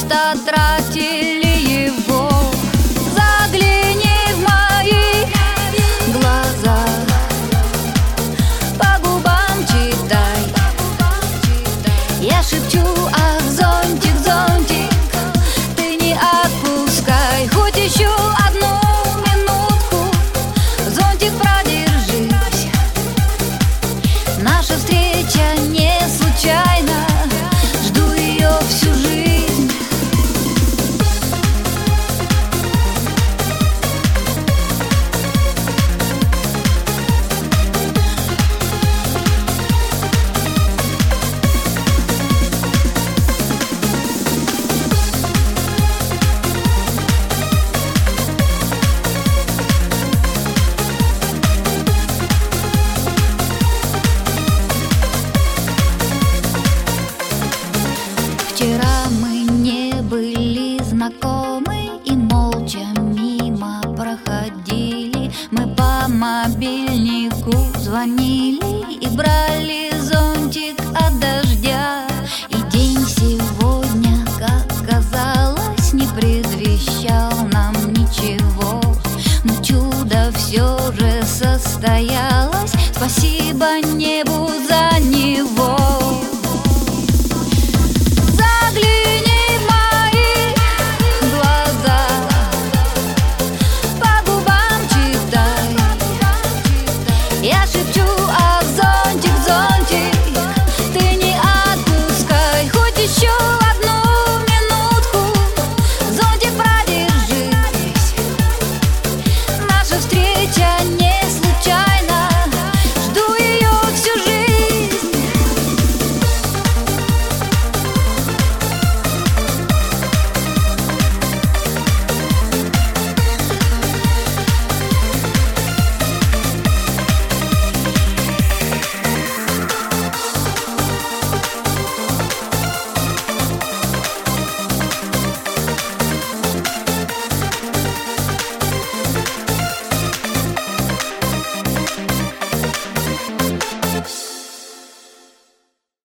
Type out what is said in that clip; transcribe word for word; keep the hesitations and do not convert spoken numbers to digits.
просто тратили его. Загляни в мои глаза, по губам читай. Я шепчу: ах, зонтик, зонтик, ты не отпускай. Хоть еще одну минутку, зонтик, продержись. Наша встреча не случайна, жду ее всю жизнь. Вчера мы не были знакомы и молча мимо проходили. Мы по мобильнику звонили и брали